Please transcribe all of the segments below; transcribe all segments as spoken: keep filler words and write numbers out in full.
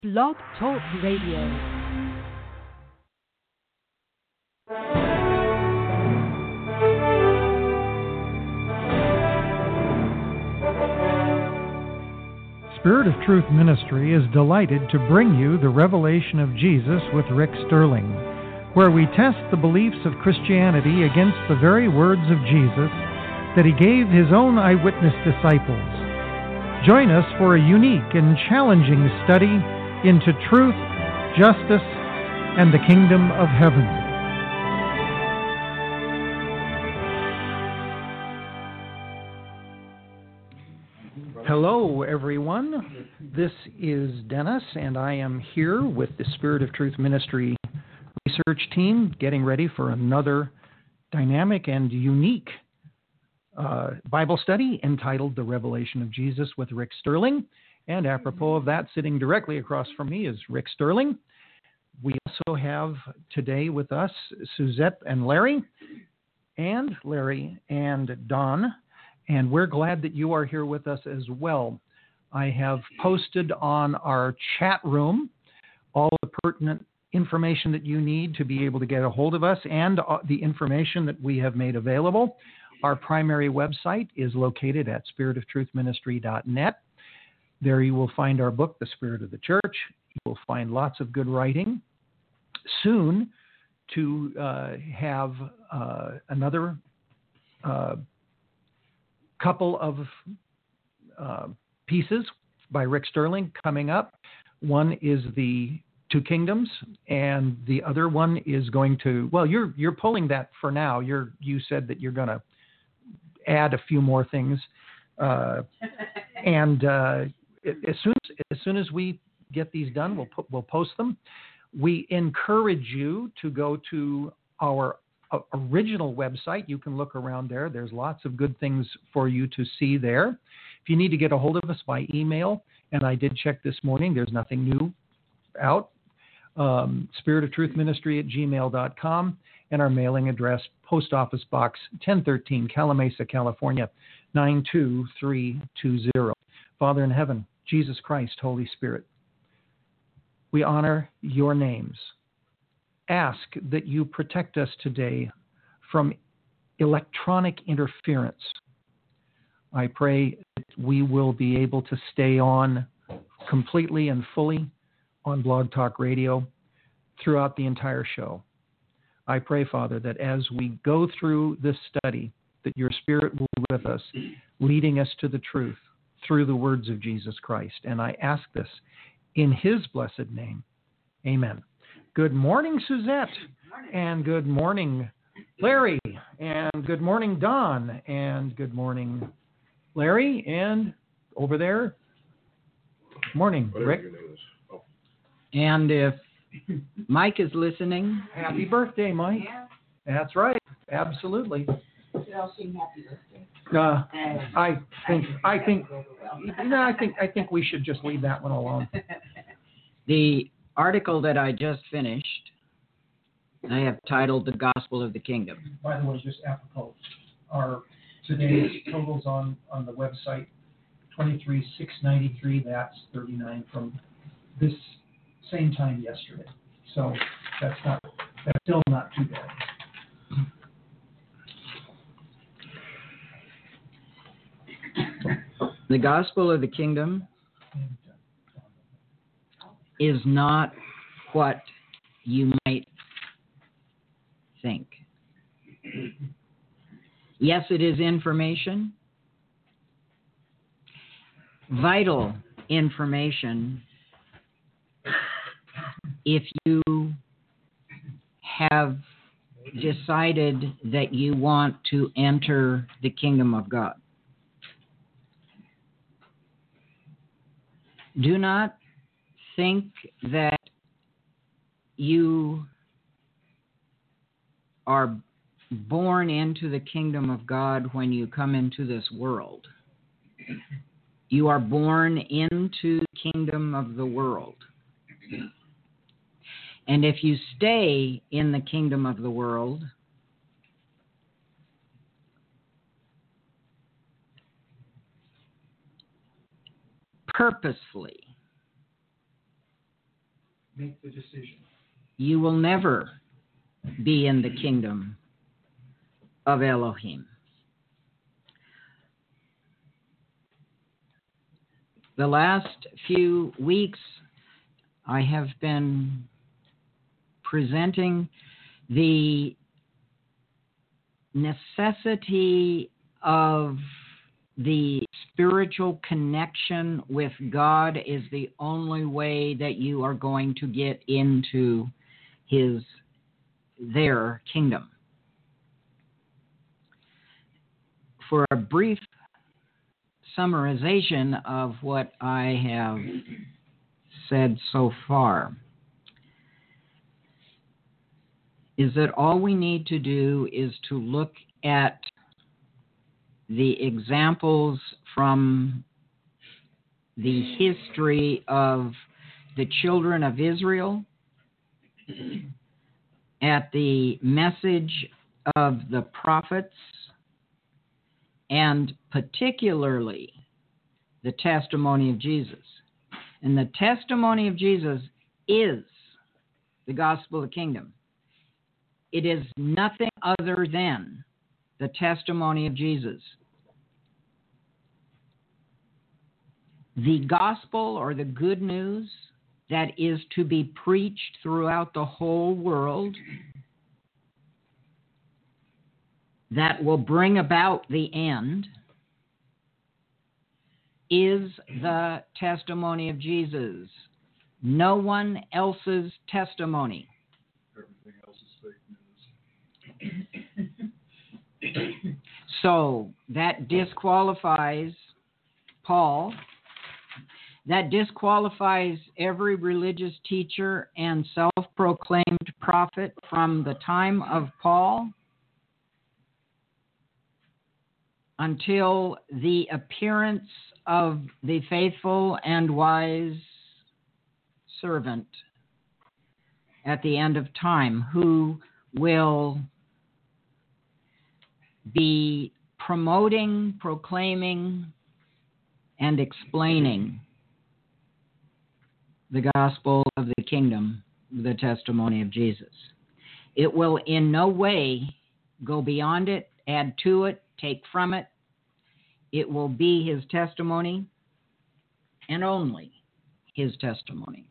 Blog Talk Radio. Spirit of Truth Ministry is delighted to bring you the Revelation of Jesus with Rick Sterling, where we test the beliefs of Christianity against the very words of Jesus that he gave his own eyewitness disciples. Join us for a unique and challenging study into truth, justice, and the kingdom of heaven. Hello, everyone. This is Dennis, and I am here with the Spirit of Truth Ministry research team getting ready for another dynamic and unique uh, Bible study entitled The Revelation of Jesus with Rick Sterling. And apropos of that, sitting directly across from me is Rick Sterling. We also have today with us Suzette and Larry, and Larry and Don. And we're glad that you are here with us as well. I have posted on our chat room all the pertinent information that you need to be able to get a hold of us and the information that we have made available. Our primary website is located at spirit of truth ministry dot net. There you will find our book, The Spirit of the Church. You will find lots of good writing. Soon to uh, have uh, another uh, couple of uh, pieces by Rick Sterling coming up. One is the Two Kingdoms, and the other one is going to, well, you're you're pulling that for now. You're you said that you're going to add a few more things, uh, and uh, as soon as, as soon as we get these done, we'll put, we'll post them. We encourage you to go to our original website. You can look around there. There's lots of good things for you to see there. If you need to get a hold of us by email, and I did check this morning, there's nothing new out, um, spirit of truth ministry at gmail dot com, and our mailing address, Post Office Box ten thirteen, Calamasa, California, nine two three two zero. Father in heaven, Jesus Christ, Holy Spirit, we honor your names. Ask that you protect us today from electronic interference. I pray that we will be able to stay on completely and fully on Blog Talk Radio throughout the entire show. I pray, Father, that as we go through this study, that your Spirit will be with us, leading us to the truth through the words of Jesus Christ. And I ask this in his blessed name. Amen. Good morning, Suzette. Morning. And good morning, Larry. And good morning, Don. And good morning, Larry. And over there, morning, Rick. Oh. And if Mike is listening, happy birthday, Mike. Yeah. That's right. Absolutely. Should all sing happy birthday. Uh, I think I think you know, I think I think we should just leave that one alone. The article that I just finished, I have titled The Gospel of the Kingdom. By the way, just apropos, our today's totals on, on the website, twenty-three thousand six hundred ninety-three, that's thirty-nine from this same time yesterday. So that's not that's still not too bad. The Gospel of the Kingdom is not what you might think. Yes, it is information, vital information, if you have decided that you want to enter the kingdom of God. Do not think that you are born into the kingdom of God when you come into this world. You are born into the kingdom of the world. And if you stay in the kingdom of the world, purposefully, make the decision. You will never be in the kingdom of Elohim. The last few weeks, I have been presenting the necessity of the spiritual connection with God is the only way that you are going to get into his, their kingdom. For a brief summarization of what I have said so far, is that all we need to do is to look at the examples from the history of the children of Israel, at the message of the prophets, and particularly the testimony of Jesus. And the testimony of Jesus is the gospel of the kingdom. It is nothing other than the testimony of Jesus. The gospel, or the good news that is to be preached throughout the whole world, that will bring about the end, is the testimony of Jesus. No one else's testimony. Everything else is fake news. So that disqualifies Paul. That disqualifies every religious teacher and self-proclaimed prophet from the time of Paul until the appearance of the faithful and wise servant at the end of time, who will be promoting, proclaiming, and explaining the gospel of the kingdom, the testimony of Jesus. It will in no way go beyond it, add to it, take from it. It will be his testimony, and only his testimony.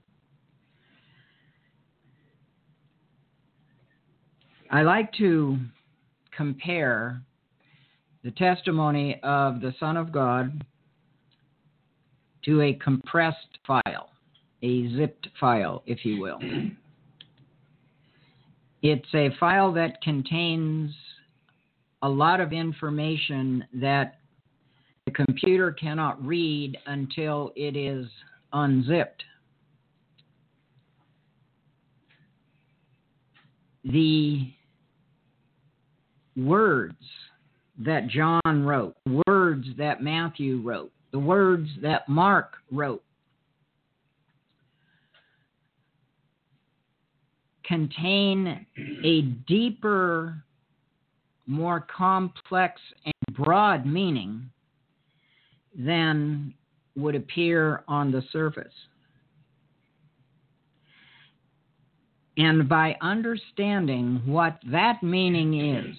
I like to compare the testimony of the Son of God to a compressed file, a zipped file, if you will. It's a file that contains a lot of information that the computer cannot read until it is unzipped. The words that John wrote, words that Matthew wrote, the words that Mark wrote, contain a deeper, more complex and broad meaning than would appear on the surface. And by understanding what that meaning is,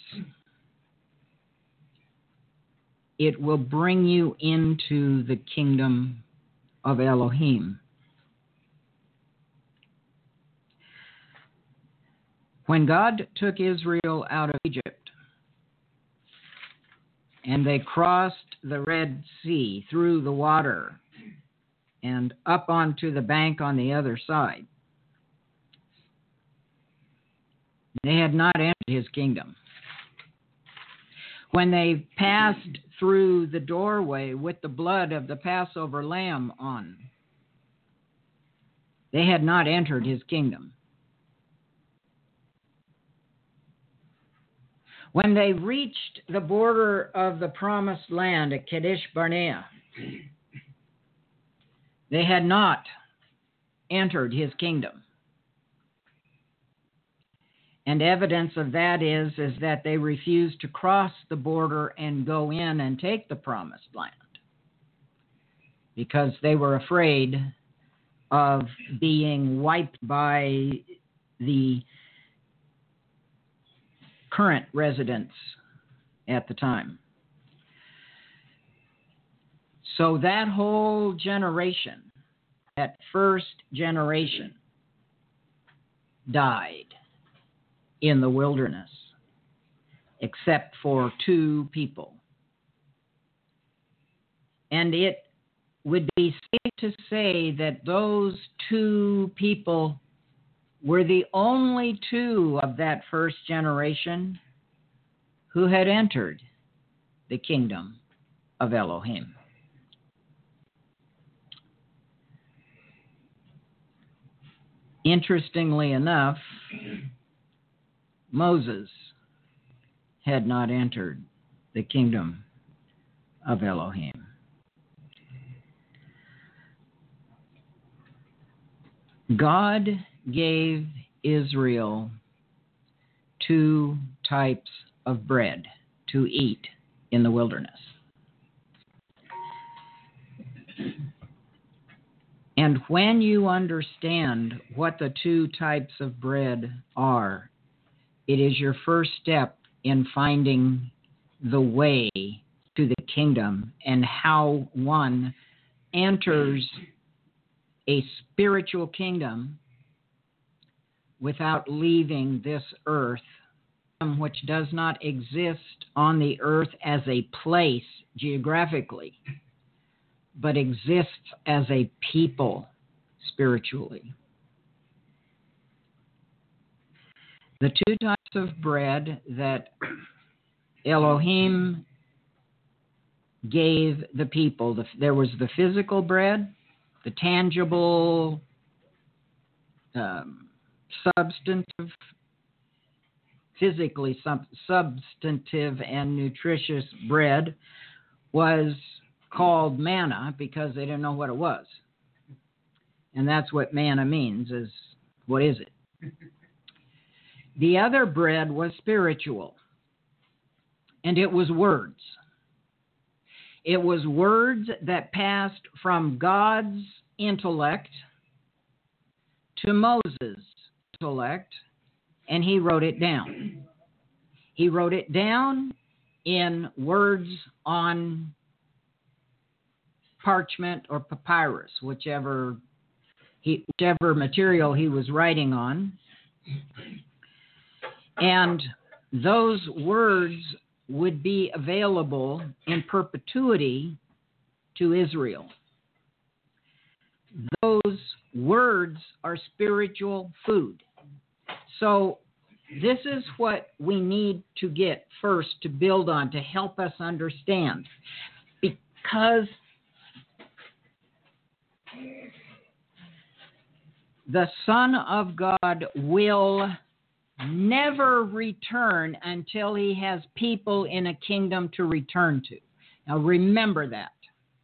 it will bring you into the kingdom of Elohim. When God took Israel out of Egypt, and they crossed the Red Sea through the water and up onto the bank on the other side, they had not entered his kingdom. When they passed through the doorway with the blood of the Passover lamb on, they had not entered his kingdom. When they reached the border of the promised land at Kadesh Barnea, they had not entered his kingdom. And evidence of that is, is that they refused to cross the border and go in and take the promised land, because they were afraid of being wiped by the current residents at the time. So that whole generation, that first generation, died in the wilderness, except for two people. And it would be safe to say that those two people were the only two of that first generation who had entered the kingdom of Elohim. Interestingly enough, Moses had not entered the kingdom of Elohim. God gave Israel two types of bread to eat in the wilderness. And when you understand what the two types of bread are, it is your first step in finding the way to the kingdom and how one enters a spiritual kingdom without leaving this earth, which does not exist on the earth as a place geographically, but exists as a people spiritually. The two types of bread that Elohim gave the people, the, there was the physical bread, the tangible, um, substantive, physically sub- substantive and nutritious bread was called manna because they didn't know what it was. And that's what manna means, is what is it? The other bread was spiritual, and it was words. It was words that passed from God's intellect to Moses' intellect, and he wrote it down. He wrote it down in words on parchment or papyrus, whichever he, whichever material he was writing on. And those words would be available in perpetuity to Israel. Those words are spiritual food. So this is what we need to get first to build on to help us understand. Because the Son of God will never return until he has people in a kingdom to return to. Now remember that.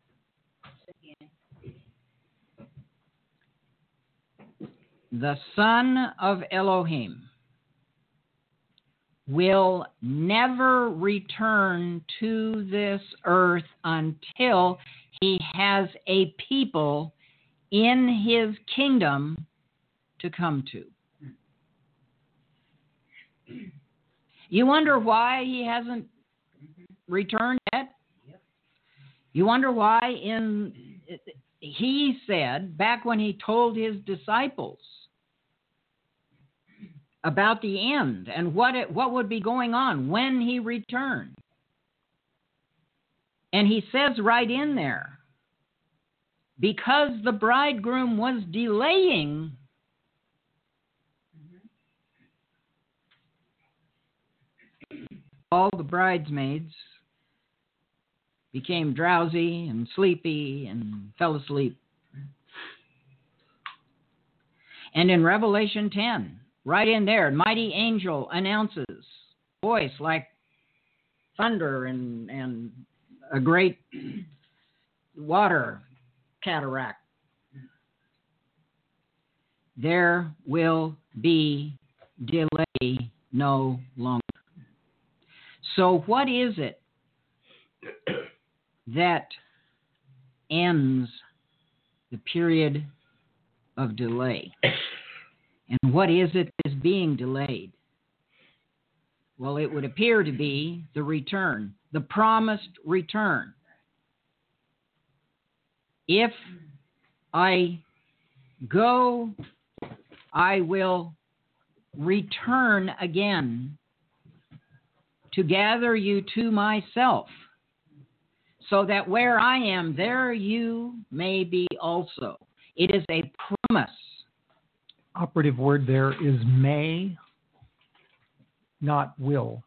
The Son of Elohim will never return to this earth until he has a people in his kingdom to come to. You wonder why he hasn't returned yet? You wonder why in he said, back when he told his disciples about the end and what it, what would be going on when he returned. And he says right in there, because the bridegroom was delaying, all the bridesmaids became drowsy and sleepy and fell asleep. And in Revelation ten, right in there, a mighty angel announces, voice like thunder and, and a great water cataract. There will be delay no longer. So what is it that ends the period of delay. And what is it that is being delayed? Well, it would appear to be the return, the promised return. If I go, I will return again to gather you to myself, so that where I am, there you may be also. It is a promise. Operative word there is may, not will.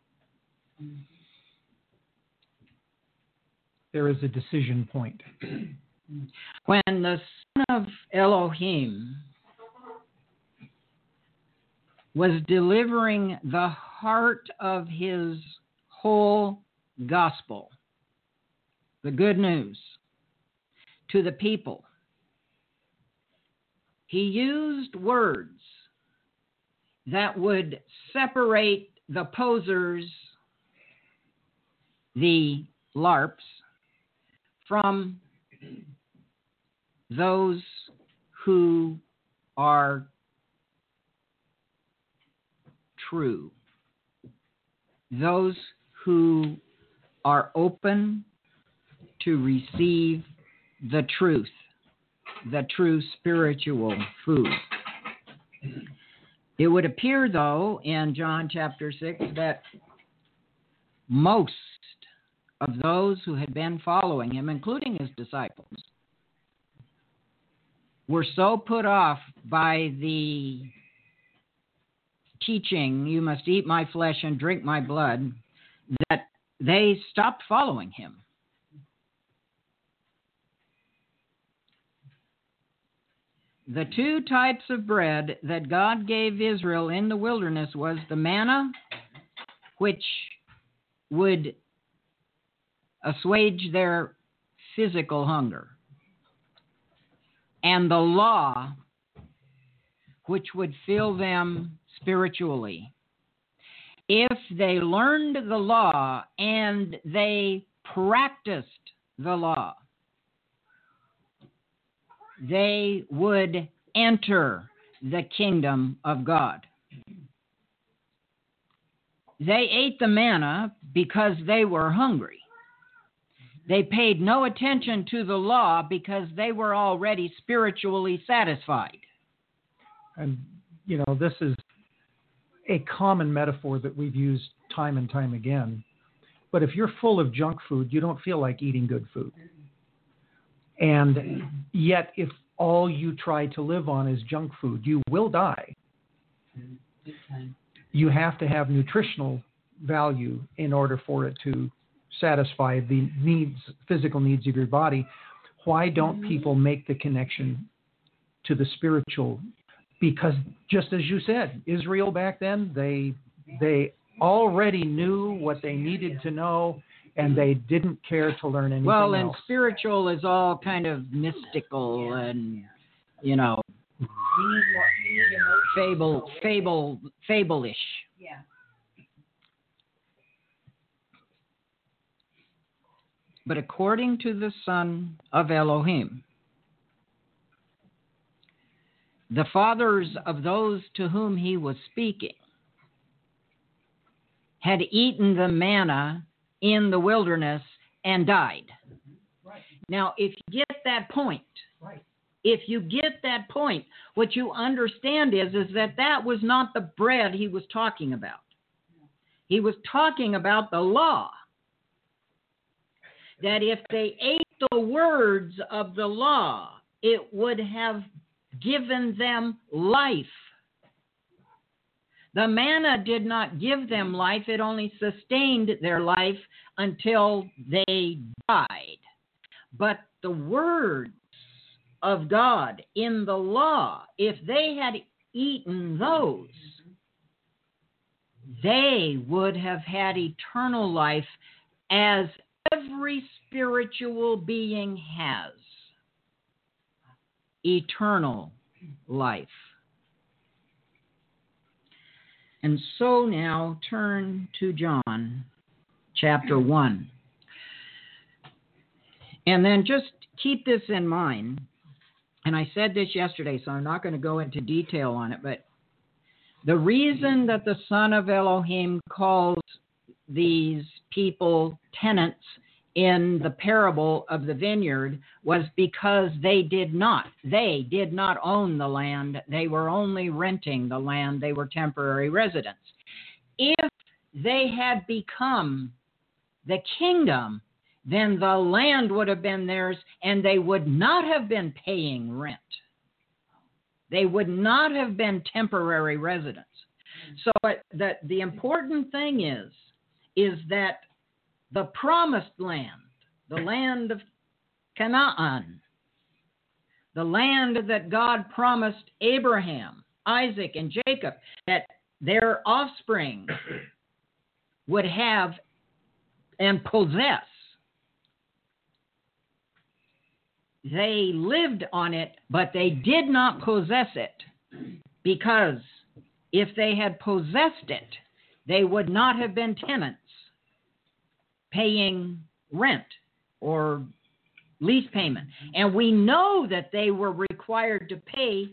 There is a decision point. When the Son of Elohim was delivering the heart of his whole gospel, the good news, to the people, he used words that would separate the posers, the LARPs, from those who are true, those who are open to receive the truth, the true spiritual food. It would appear, though, in John chapter six, that most of those who had been following him, including his disciples, were so put off by the teaching, you must eat my flesh and drink my blood, that they stopped following him. The two types of bread that God gave Israel in the wilderness was the manna, which would assuage their physical hunger, and the law, which would fill them spiritually. If they learned the law and they practiced the law, they would enter the kingdom of God. They ate the manna because they were hungry. They paid no attention to the law because they were already spiritually satisfied. And, you know, this is a common metaphor that we've used time and time again. But if you're full of junk food, you don't feel like eating good food. And yet, if all you try to live on is junk food, you will die. You have to have nutritional value in order for it to satisfy the needs, physical needs of your body. Why don't people make the connection to the spiritual? Because just as you said, Israel back then, they they already knew what they needed to know, and they didn't care to learn anything well, and else. Spiritual is all kind of mystical and, you know, fable, fable, fable-ish. Yeah. But according to the Son of Elohim, the fathers of those to whom he was speaking had eaten the manna in the wilderness and died. Right. Now, if you get that point, Right. if you get that point, what you understand is, is that that was not the bread he was talking about. He was talking about the law. That if they ate the words of the law, it would have given them life. The manna did not give them life. It only sustained their life until they died. But the words of God in the law, if they had eaten those, they would have had eternal life, as every spiritual being has eternal life. And so now turn to John chapter one. And then just keep this in mind. and I said this yesterday, so I'm not going to go into detail on it, but the reason that the Son of Elohim calls these people tenants in the parable of the vineyard was because they did not. They did not own the land. They were only renting the land. They were temporary residents. If they had become the kingdom, then the land would have been theirs and they would not have been paying rent. They would not have been temporary residents. So that the important thing is, is that the promised land, the land of Canaan, the land that God promised Abraham, Isaac, and Jacob, that their offspring would have and possess. They lived on it, but they did not possess it, because if they had possessed it, they would not have been tenants paying rent or lease payment. And we know that they were required to pay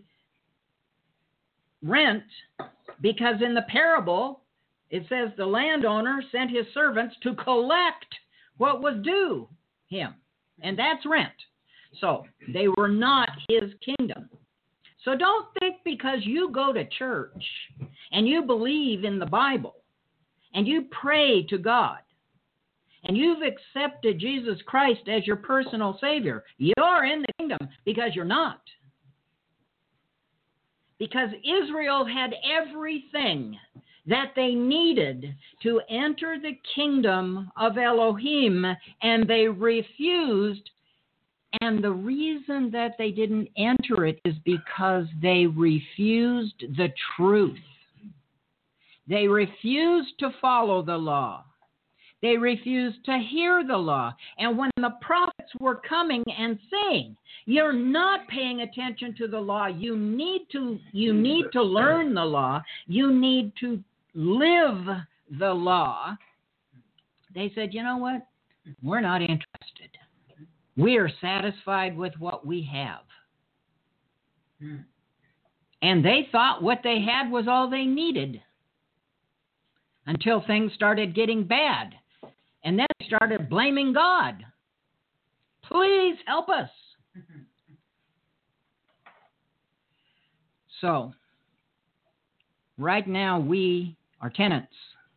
rent because in the parable, it says the landowner sent his servants to collect what was due him, and that's rent. So they were not his kingdom. So don't think because you go to church and you believe in the Bible and you pray to God and you've accepted Jesus Christ as your personal Savior, you're in the kingdom, because you're not. Because Israel had everything that they needed to enter the kingdom of Elohim, and they refused. And the reason that they didn't enter it is because they refused the truth. They refused to follow the law. They refused to hear the law. And when the prophets were coming and saying, you're not paying attention to the law, you need to, you need to learn the law, you need to live the law, they said, you know what? We're not interested. We are satisfied with what we have. Hmm. And they thought what they had was all they needed until things started getting bad. And then they started blaming God. Please help us. Mm-hmm. So, right now we are tenants.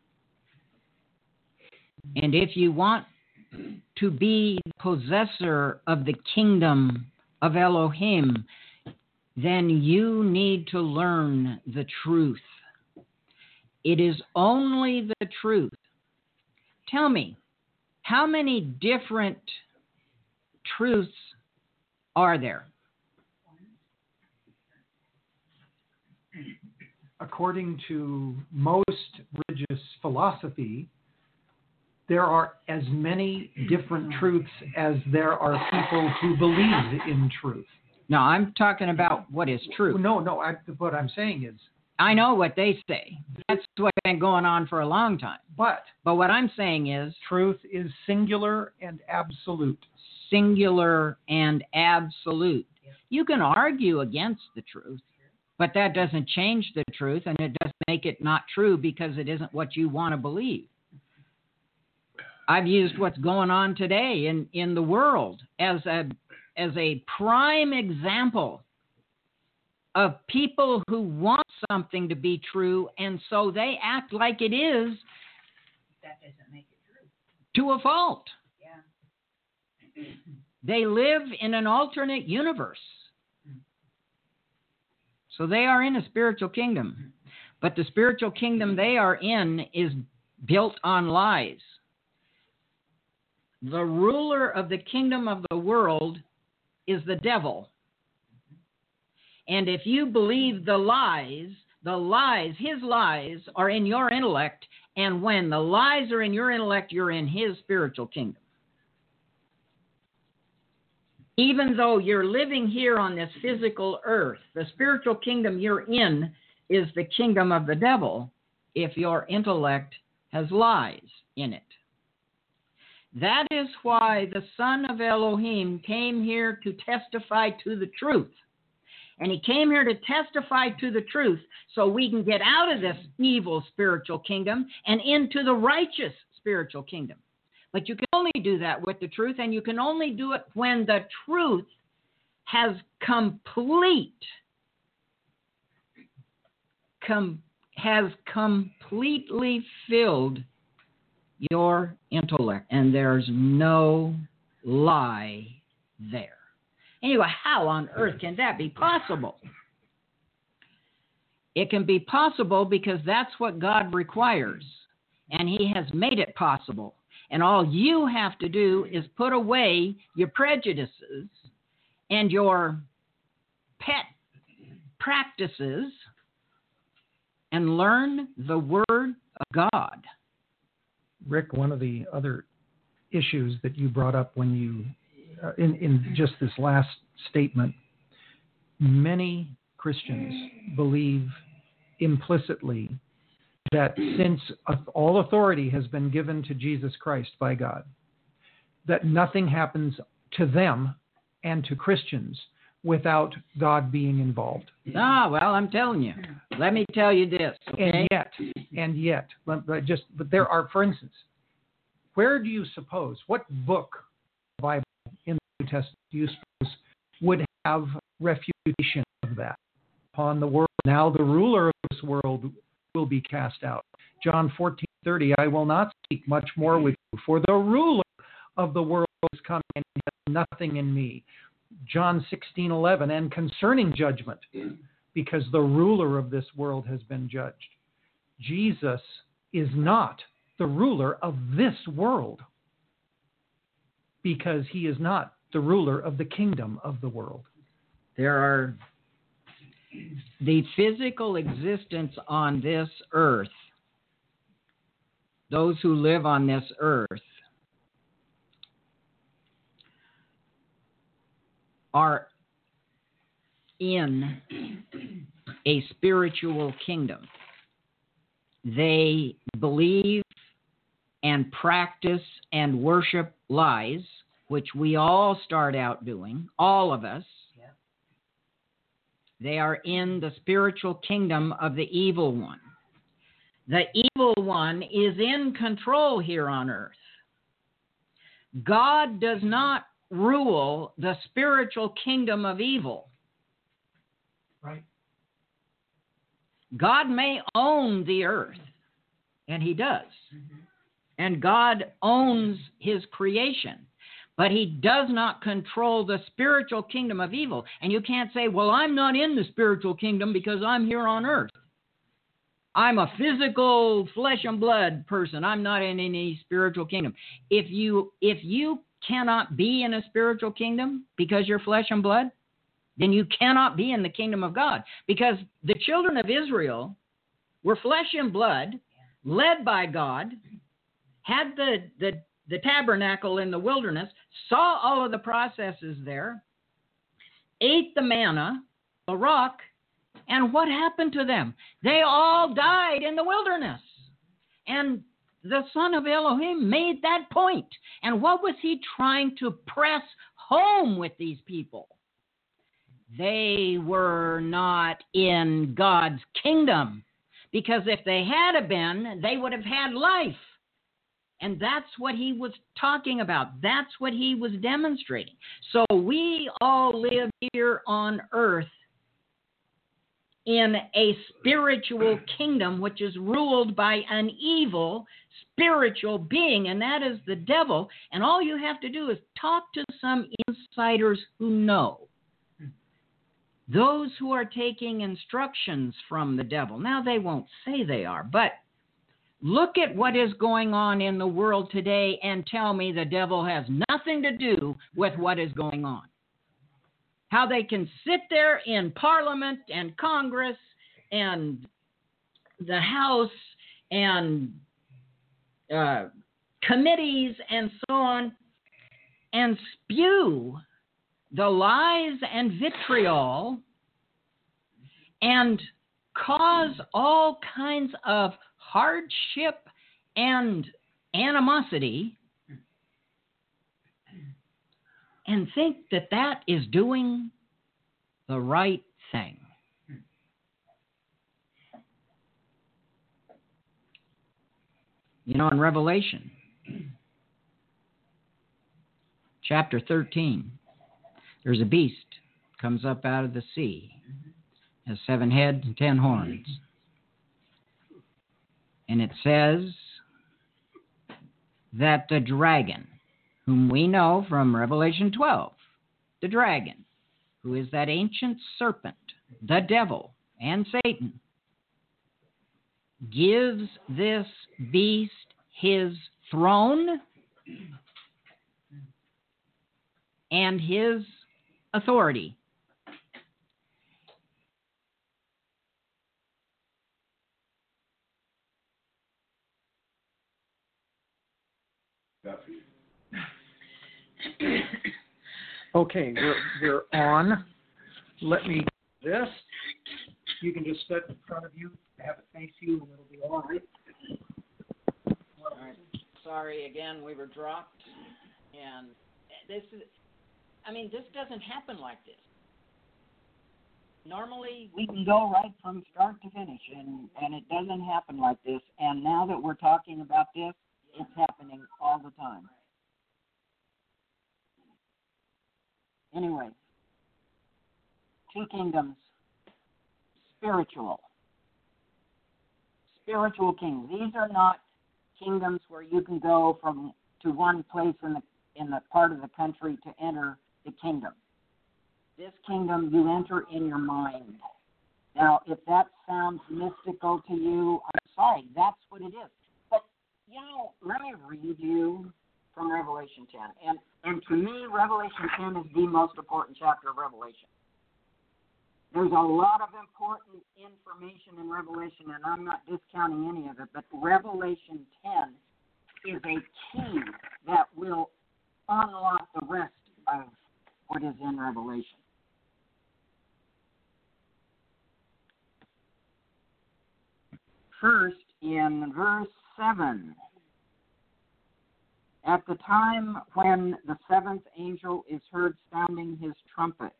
And if you want to be possessor of the kingdom of Elohim, then you need to learn the truth. It is only the truth. Tell me, how many different truths are there? According to most religious philosophy, there are as many different truths as there are people who believe in truth. No, I'm talking about what is true. No, no, I, what I'm saying is... I know what they say. That's what's been going on for a long time. But... But what I'm saying is... Truth is singular and absolute. Singular and absolute. You can argue against the truth, but that doesn't change the truth, and it doesn't make it not true because it isn't what you want to believe. I've used what's going on today in, in the world as a as a prime example of people who want something to be true, and so they act like it is. That doesn't make it true. To a fault. Yeah. They live in an alternate universe. So they are in a spiritual kingdom. But the spiritual kingdom they are in is built on lies. The ruler of the kingdom of the world is the devil. And if you believe the lies, the lies, his lies are in your intellect, and when the lies are in your intellect, you're in his spiritual kingdom. Even though you're living here on this physical earth, the spiritual kingdom you're in is the kingdom of the devil if your intellect has lies in it. That is why the Son of Elohim came here to testify to the truth. And he came here to testify to the truth so we can get out of this evil spiritual kingdom and into the righteous spiritual kingdom. But you can only do that with the truth, and you can only do it when the truth has complete, com, has completely filled your intellect, and there's no lie there. And you go, how on earth can that be possible? It can be possible because that's what God requires, and he has made it possible. And all you have to do is put away your prejudices and your pet practices and learn the Word of God. Rick, one of the other issues that you brought up when you, uh, in, in just this last statement, many Christians believe implicitly that since all authority has been given to Jesus Christ by God, that nothing happens to them and to Christians without God being involved. Ah, well, I'm telling you. Let me tell you this. Okay? And yet, and yet, but, but just, but there are, for instance, where do you suppose, what book of the Bible in the New Testament do you suppose would have refutation of that? Upon the world, now the ruler of this world will be cast out. John fourteen thirty, I will not speak much more with you, for the ruler of the world is coming and he has nothing in me. John sixteen eleven, and concerning judgment, because the ruler of this world has been judged. Jesus is not the ruler of this world, because he is not the ruler of the kingdom of the world. There are the physical existence on this earth, those who live on this earth, are in a spiritual kingdom. They believe and practice and worship lies, which we all start out doing, all of us. Yep. They are in the spiritual kingdom of the evil one. The evil one is in control here on earth. God does not rule the spiritual kingdom of evil. Right. God may own the earth, and he does. Mm-hmm. And God owns his creation, but he does not control the spiritual kingdom of evil. And you can't say, well, I'm not in the spiritual kingdom because I'm here on earth. I'm a physical flesh and blood person. I'm not in any spiritual kingdom. If you if you cannot be in a spiritual kingdom because you're flesh and blood, then you cannot be in the kingdom of God. Because the children of Israel were flesh and blood, led by God, had the, the, the tabernacle in the wilderness, saw all of the processes there, ate the manna, the rock, and what happened to them? They all died in the wilderness. And the Son of Elohim made that point. And what was he trying to press home with these people? They were not in God's kingdom. Because if they had been, they would have had life. And that's what he was talking about. That's what he was demonstrating. So we all live here on earth in a spiritual kingdom which is ruled by an evil spiritual being, and that is the devil. And all you have to do is talk to some insiders who know. Those who are taking instructions from the devil. Now, they won't say they are, but look at what is going on in the world today and tell me the devil has nothing to do with what is going on. How they can sit there in Parliament and Congress and the House and uh, committees and so on and spew the lies and vitriol and cause all kinds of hardship and animosity and think that that is doing the right thing. You know, in Revelation chapter thirteen, there's a beast comes up out of the sea, has seven heads and ten horns. And it says that the dragon, whom we know from Revelation twelve, the dragon, who is that ancient serpent, the devil, and Satan, gives this beast his throne and his authority. Okay, we're, we're on. Let me do this. You can just set it in front of you, have it face you, and it'll be all right. All right. Sorry again, we were dropped. And this is, I mean, this doesn't happen like this. Normally, we can go right from start to finish, and, and it doesn't happen like this. And now that we're talking about this, it's happening all the time. Anyway, two kingdoms, spiritual. Spiritual kings. These are not kingdoms where you can go from to one place in the in the part of the country to enter the kingdom. This kingdom you enter in your mind. Now, if that sounds mystical to you, I'm sorry, that's what it is. But, you know, let me read you from Revelation ten. And, and to me, Revelation ten is the most important chapter of Revelation. There's a lot of important information in Revelation, and I'm not discounting any of it, but Revelation ten is a key that will unlock the rest of what is in Revelation. First, in verse seven, at the time when the seventh angel is heard sounding his trumpet,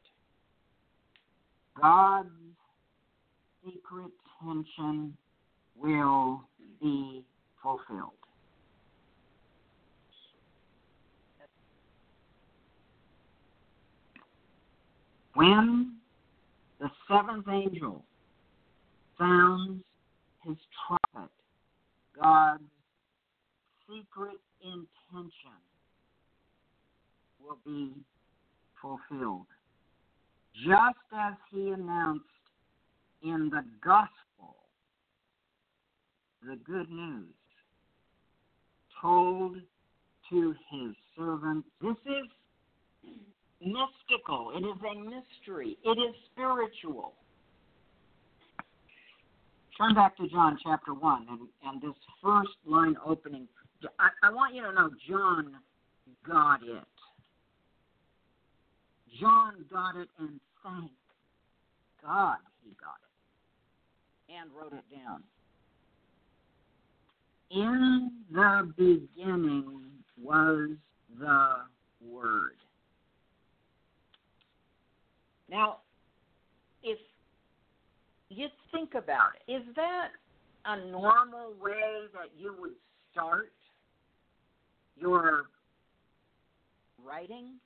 God's secret tension will be fulfilled. When the seventh angel sounds his trumpet, God's secret intention will be fulfilled. Just as he announced in the gospel, the good news, told to his servants. This is mystical. It is a mystery. It is spiritual. Turn back to John chapter one and, and this first line opening. I, I want you to know John got it. John got it, and thank God he got it and wrote it down. In the beginning was the Word. Now, if you think about it, is that a normal way that you would start your writing?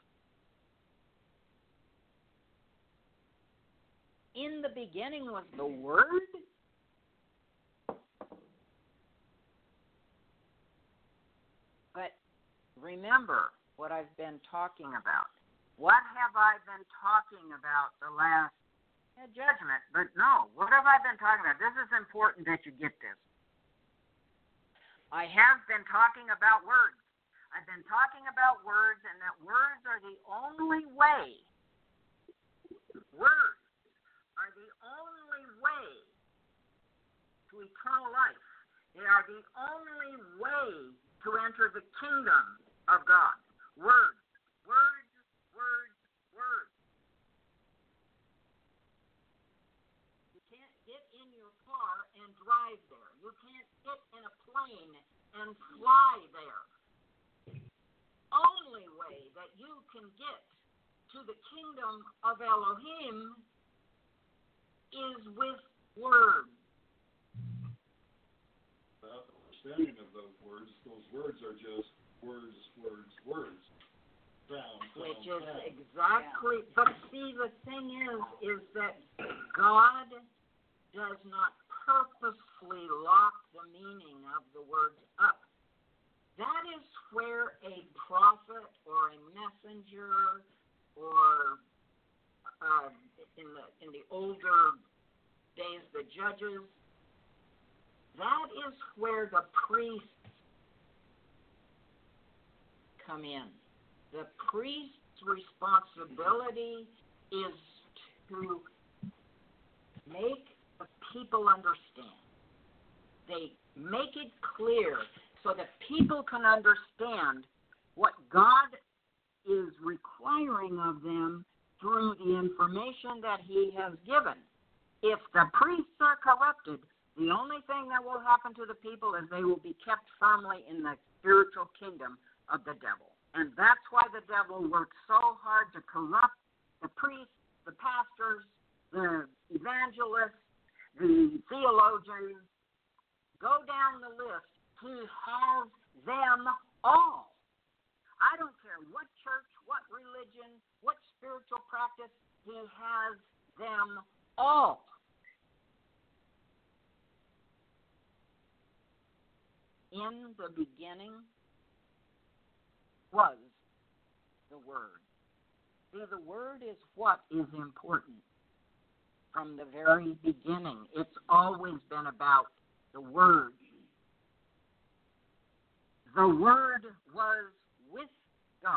In the beginning was the Word? But remember what I've been talking about. What have I been talking about the last yeah, judgment? But no, what have I been talking about? This is important that you get this. I have been talking about words. I've been talking about words, and that words are the only way. Words are the only way to eternal life. They are the only way to enter the kingdom of God. Words, words, words, words. You can't get in your car and drive there. You can't get in a plane and fly there. Only way that you can get to the kingdom of Elohim is with words. The understanding of those words, those words are just words, words, words. Sound, sound, Which is sound. exactly, but see, the thing is, is that God does not purposefully lock the meaning of the words up. That is where a prophet or a messenger or uh, in the in the older days, the judges, that is where the priests come in. The priest's responsibility is to make the people understand. They make it clear so that people can understand what God is requiring of them through the information that he has given. If the priests are corrupted, the only thing that will happen to the people is they will be kept firmly in the spiritual kingdom of the devil. And that's why the devil works so hard to corrupt the priests, the pastors, the evangelists, the theologians. Go down the list. He has them all. I don't care what church, what religion, what spiritual practice, he has them all. In the beginning was the Word. See, the Word is what is important from the very beginning. It's always been about the Word. The Word was with God.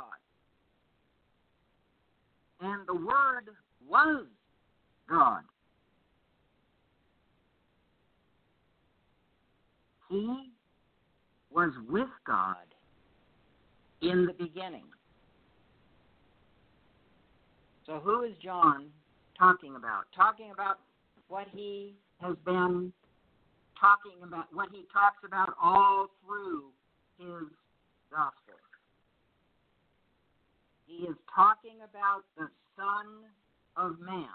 And the Word was God. He was with God in the beginning. So who is John talking about? Talking about what he has been talking about, what he talks about all through his gospel. He is talking about the Son of Man,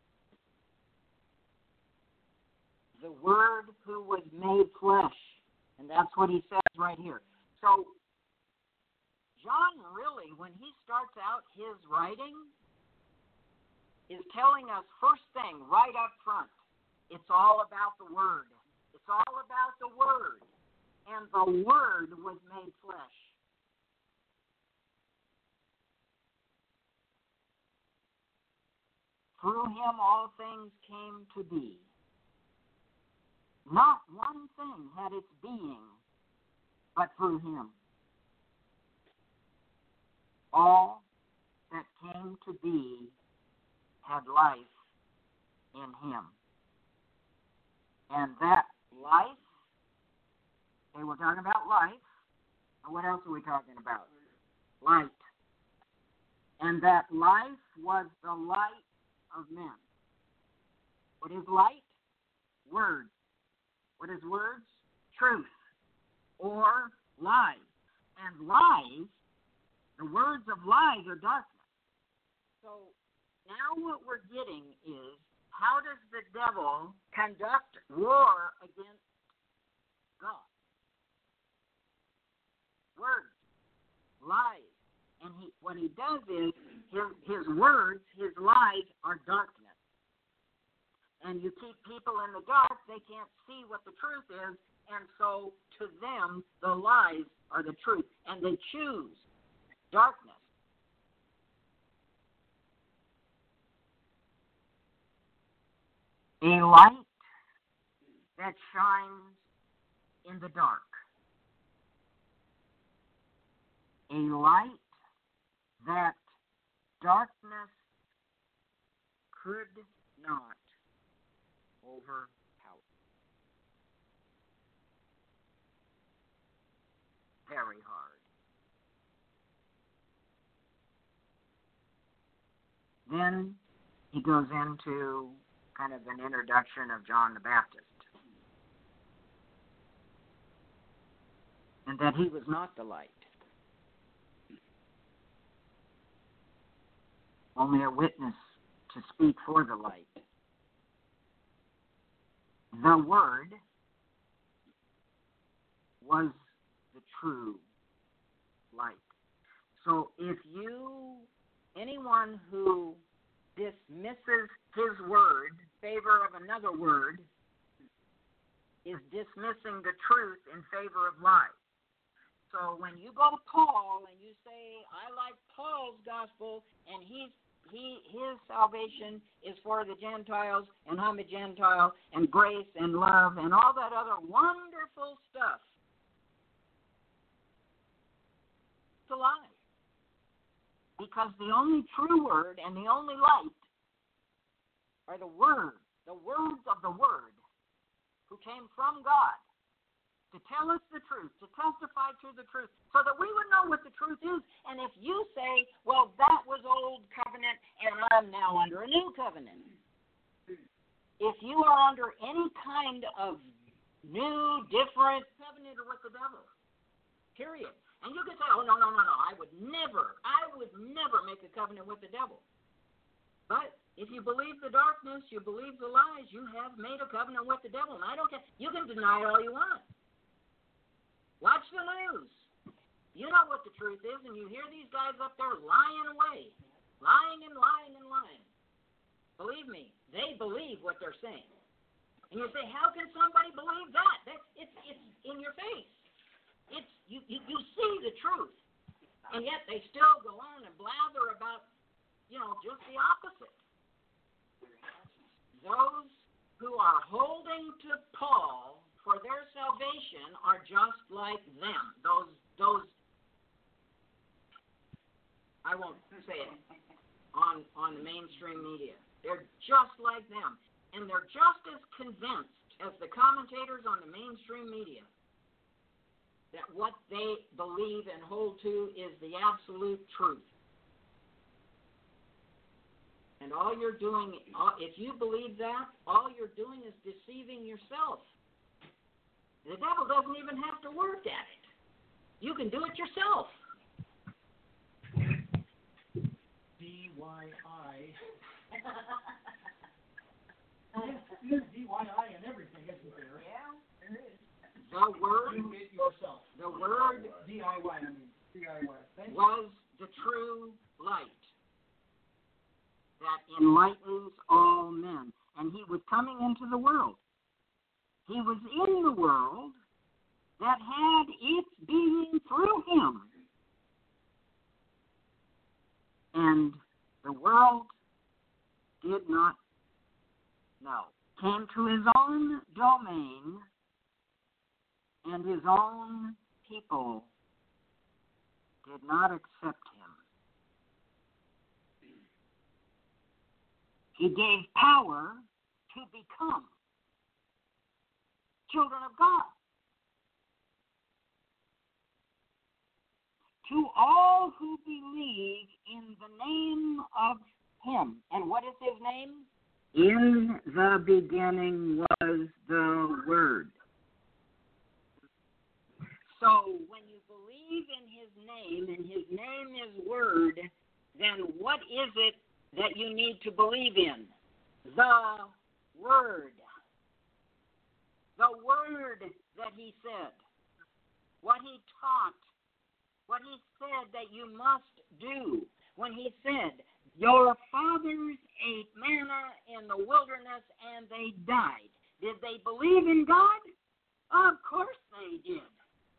the Word who was made flesh. And that's what he says right here. So, John really, when he starts out his writing, is telling us first thing right up front, it's all about the Word. It's all about the Word. And the Word was made flesh. Through him all things came to be. Not one thing had its being but through him. All that came to be had life in him. And that life, okay, we're talking about life. And what else are we talking about? Light. And that life was the light of men. What is light? Words. What is words? Truth. Or lies. And lies, the words of lies are darkness. So now what we're getting is, how does the devil conduct war against God? Words, lies. And he, what he does is, his, his words, his lies are darkness. And you keep people in the dark, they can't see what the truth is, and so to them, the lies are the truth. And they choose darkness. A light that shines in the dark. A light that darkness could not overpower. Very hard. Then he goes into kind of an introduction of John the Baptist. And that he was not the light. only a witness to speak for the light. The Word was the true light. So if you, anyone who dismisses his word in favor of another word, is dismissing the truth in favor of lies. So when you go to Paul and you say, I like Paul's gospel, and he's he his salvation is for the Gentiles, and I'm a Gentile, and grace and love and all that other wonderful stuff, it's a lie. Because the only true word and the only light are the words, the words of the Word, who came from God to tell us the truth, to testify to the truth, so that we would know what the truth is. And if you say, well, that was old covenant, and I'm now under a new covenant. If you are under any kind of new, different covenant with the devil, period. And you can say, oh, no, no, no, no, I would never, I would never make a covenant with the devil. But if you believe the darkness, you believe the lies, you have made a covenant with the devil. And I don't care. You can deny it all you want. Watch the news. You know what the truth is, and you hear these guys up there lying away. Lying and lying and lying. Believe me, they believe what they're saying. And you say, how can somebody believe that? That's, it's, it's in your face. It's you, you, you see the truth. And yet they still go on and blather about, you know, just the opposite. Those who are holding to Paul for their salvation are just like them. Those, those, I won't say it on, on the mainstream media. They're just like them. And they're just as convinced as the commentators on the mainstream media that what they believe and hold to is the absolute truth. And all you're doing, if you believe that, all you're doing is deceiving yourself. The devil doesn't even have to work at it. You can do it yourself. D Y I. There's D Y I in everything, isn't there? Yeah, there is. The word, You it yourself. the word D I Y, I mean. D I Y. Thank you. was the true light that enlightens all men. And he was coming into the world. He was in the world that had its being through him. And the world did not know. Came to his own domain, and his own people did not accept him. He gave power to become children of God. To all who believe in the name of him. And what is his name? In the beginning was the Word. So when you believe in his name, and his name is Word, then what is it that you need to believe in? The Word. The Word that he said. What he taught. What he said that you must do. When he said, your fathers ate manna in the wilderness and they died. Did they believe in God? Of course they did.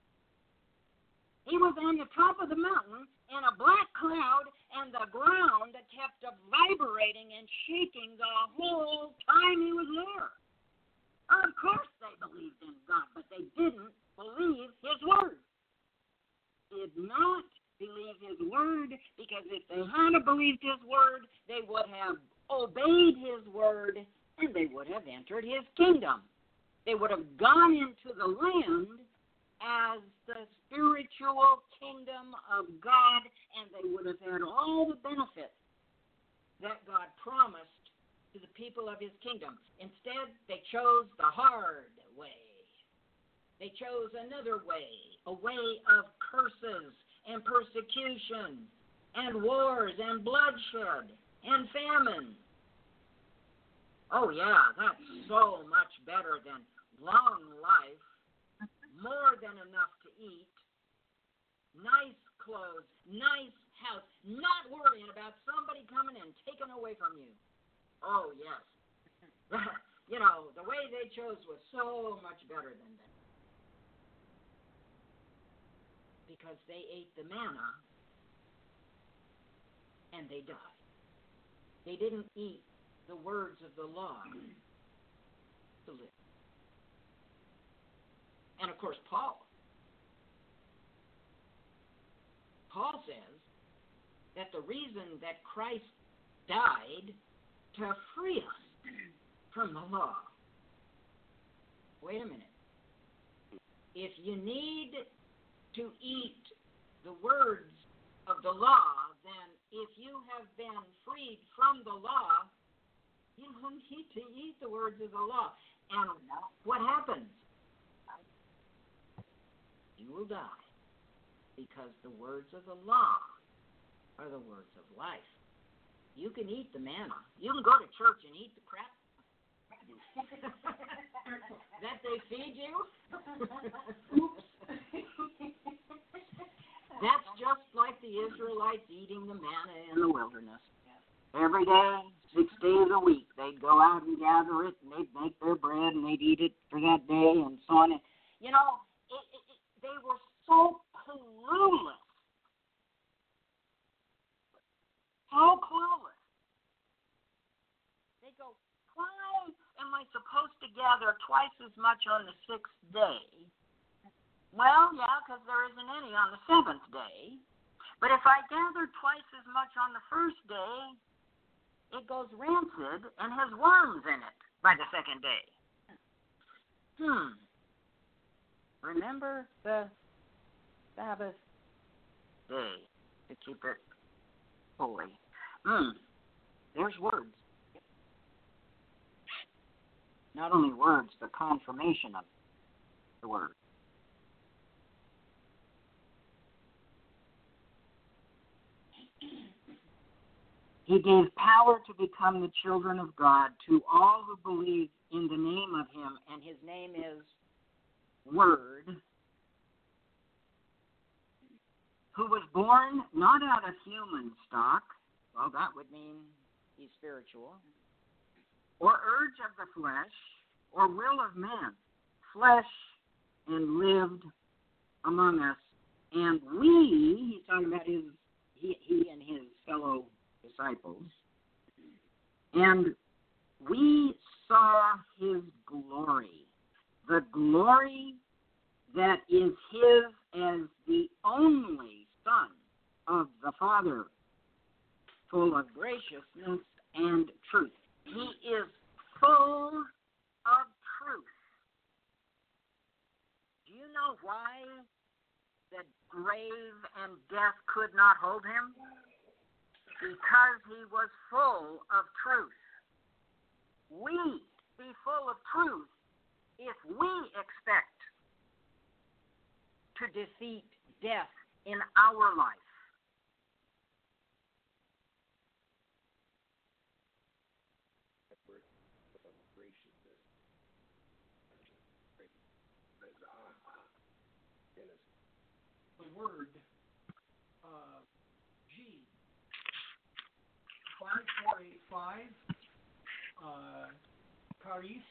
He was on the top of the mountain in a black cloud, and the ground kept vibrating and shaking the whole time he was there. Of course they believed in God, but they didn't believe his word. Did not believe his word, because if they had believed his word, they would have obeyed his word, and they would have entered his kingdom. They would have gone into the land as the spiritual kingdom of God, and they would have had all the benefits that God promised to the people of his kingdom. Instead, they chose the hard way. They chose another way, a way of curses and persecution and wars and bloodshed. and famine. Oh, yeah, that's so much better than long life, more than enough to eat, nice clothes, nice house, not worrying about somebody coming and taking away from you. Oh, yes. You know, the way they chose was so much better than that. Because they ate the manna and they died. They didn't eat the words of the law to live. And of course, Paul. Paul says that the reason that Christ died to free us from the law. Wait a minute. If you need to eat the words of the law, then if you have been freed from the law, you don't need to eat the words of the law. And what happens? You will die, because the words of the law are the words of life. You can eat the manna. You can go to church and eat the crap that they feed you. That's just like the Israelites eating the manna in the wilderness. Every day, six days a week, they'd go out and gather it, and they'd make their bread, and they'd eat it for that day, and so on. And, you know, it, it, it, they were so clueless. So clueless. They go, why am I supposed to gather twice as much on the sixth day? Well, yeah, because there isn't any on the seventh day. But if I gather twice as much on the first day, it goes rancid and has worms in it by the second day. Hmm. Remember the Sabbath day to keep it holy. Hmm. There's words. Not only words, but confirmation of the word. He gave power to become the children of God to all who believe in the name of him, and his name is Word, who was born not out of human stock, well, that would mean he's spiritual, or urge of the flesh, or will of man, flesh, and lived among us. And we, he's talking about his, he, he and his fellow disciples, and we saw his glory, the glory that is his as the only Son of the Father, full of graciousness and truth. He is full of truth. Do you know why the grave and death could not hold him? Because he was full of truth. We be full of truth if we expect to defeat death in our life. The word uh, G five four eight five uh, Charis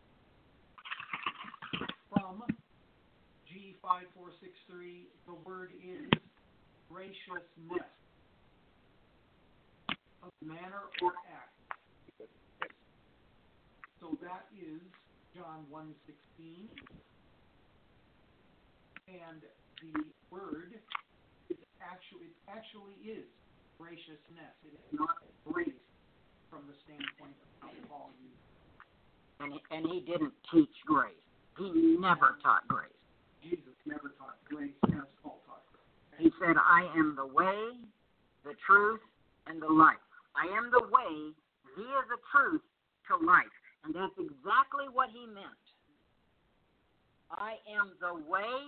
from G five four six three. The word is graciousness of manner or act. So that is John one sixteen, and the word is actually it actually is graciousness. It is not grace from the standpoint of how Paul used it. And he, and he didn't teach grace. He never taught grace. Jesus never taught grace as Paul taught grace. He said, I am the way, the truth, and the life. I am the way via the truth to life. And that's exactly what he meant. I am the way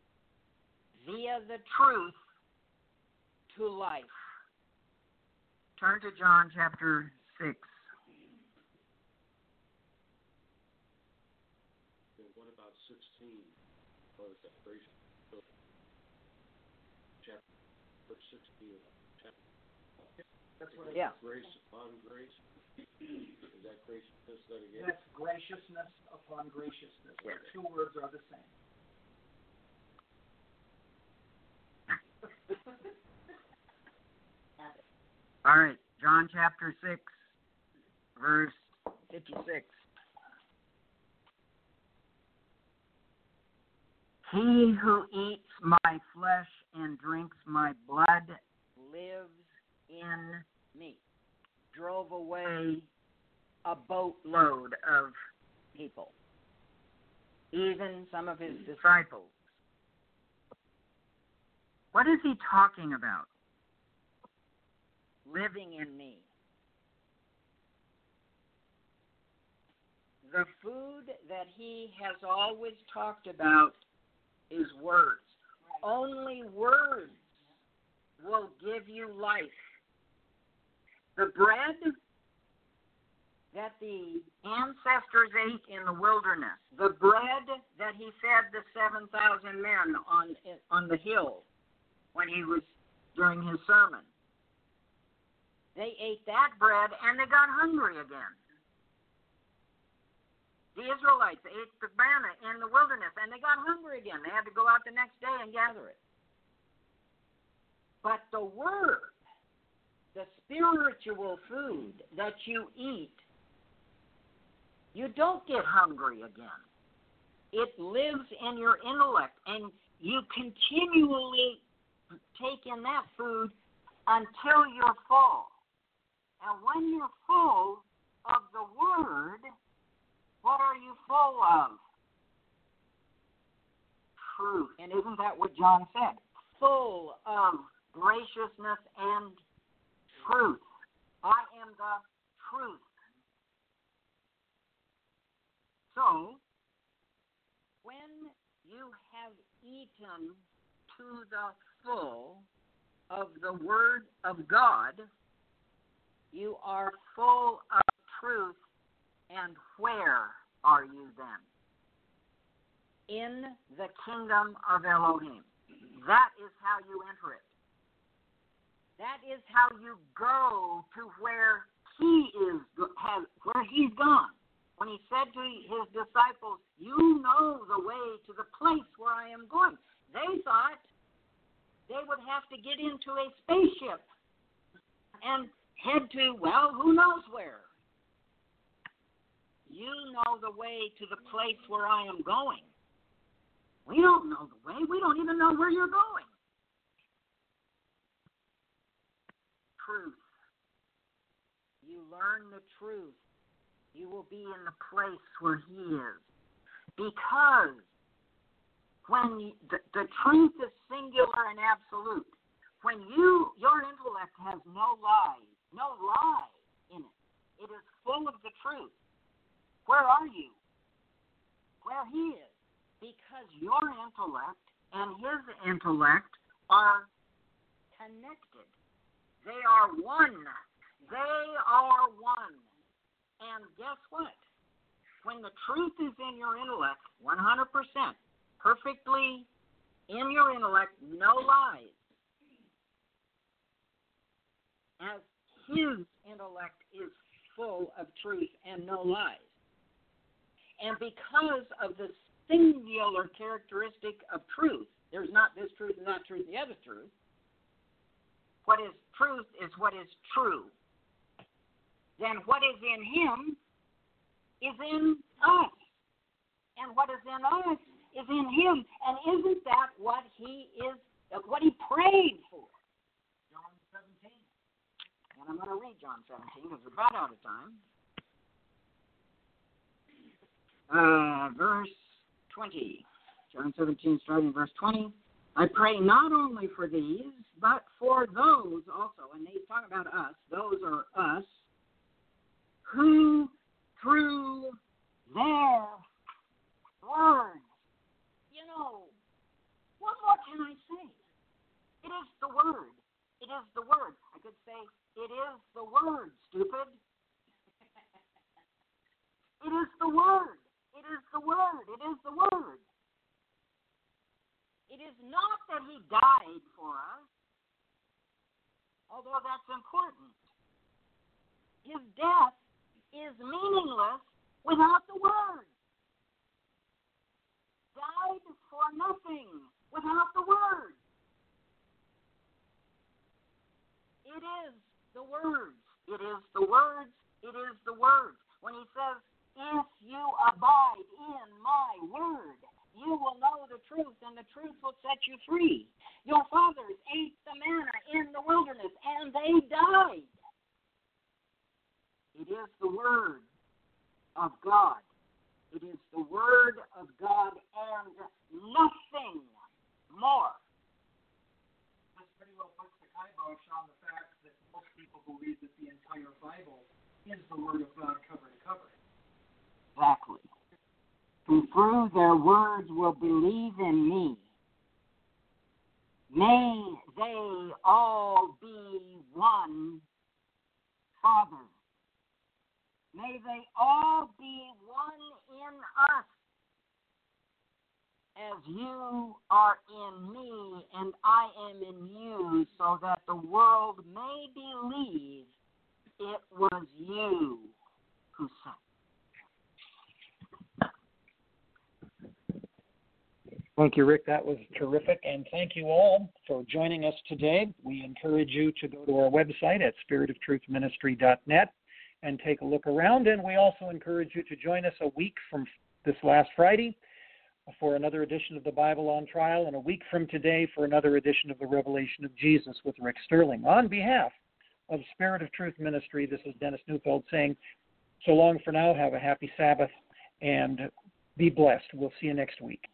via the truth to life. Turn to John chapter six. And what about sixteen? What is that? Grace, chapter verse sixteen. Chapter. That's what it, yeah. Grace upon grace. Is that graciousness that again? That's graciousness upon graciousness. Yes. The two words are the same. All right, John chapter six, verse fifty-six. He who eats my flesh and drinks my blood lives in me. Drove away a boatload of people, even some of his disciples. What is he talking about? Living in me. The food that he has always talked about is words. Only words will give you life. The bread that the ancestors ate in the wilderness, the bread that he fed the seven thousand men on on the hill when he was during his sermon, they ate that bread and they got hungry again. The Israelites ate the manna in the wilderness and they got hungry again. They had to go out the next day and gather it. But the word, the spiritual food that you eat, you don't get hungry again. It lives in your intellect, and you continually take in that food until you're full. And when you're full of the Word, what are you full of? Truth. And isn't that what John said? Full of graciousness and truth. I am the truth. So, when you have eaten to the full of the Word of God, you are full of truth. And where are you then? In the kingdom of Elohim. That is how you enter it. That is how you go to where he is, has, where he's gone. When he said to his disciples, you know the way to the place where I am going. They thought they would have to get into a spaceship and head to, well, who knows where. You know the way to the place where I am going. We don't know the way. We don't even know where you're going. Truth. You learn the truth. You will be in the place where he is. Because when you, the, the truth is singular and absolute, when you, your intellect has no lies, no lie in it. It is full of the truth. Where are you? Where he is. Because your intellect and his intellect are connected. They are one. They are one. And guess what? When the truth is in your intellect, one hundred percent, perfectly in your intellect, no lies, as his intellect is full of truth and no lies. And because of the singular characteristic of truth, there's not this truth and that truth and the other truth. What is truth is what is true. Then what is in him is in us. And what is in us is in him. And isn't that what he is, what he prayed for? John seventeen. And I'm going to read John seventeen because we're about out of time. Uh, verse twenty. John seventeen, starting verse twenty. I pray not only for these, but for those also, and he's talking about us, those are us, who through their words, you know, what more can I say? It is the word. It is the word. I could say it is the Word. It is not that he died for us, although that's important. His death is meaningless without the Word. Died for nothing without the Word. It is the words. It is the words. It is the words. When he says, if you abide in my word, you will know the truth, and the truth will set you free. Your fathers ate the manna in the wilderness, and they died. It is the word of God. It is the word of God and nothing more. This pretty well puts the kibosh on the fact that most people believe that the entire Bible is the Word of God cover to cover. Exactly. Who through their words will believe in me. May they all be one, Father. May they all be one in us, as you are in me and I am in you, so that the world may believe it was you who sent. Thank you, Rick. That was terrific. And thank you all for joining us today. We encourage you to go to our website at spirit of truth ministry dot net and take a look around. And we also encourage you to join us a week from this last Friday for another edition of the Bible on Trial, and a week from today for another edition of the Revelation of Jesus with Rick Sterling. On behalf of Spirit of Truth Ministry, this is Dennis Neufeld saying, so long for now. Have a happy Sabbath and be blessed. We'll see you next week.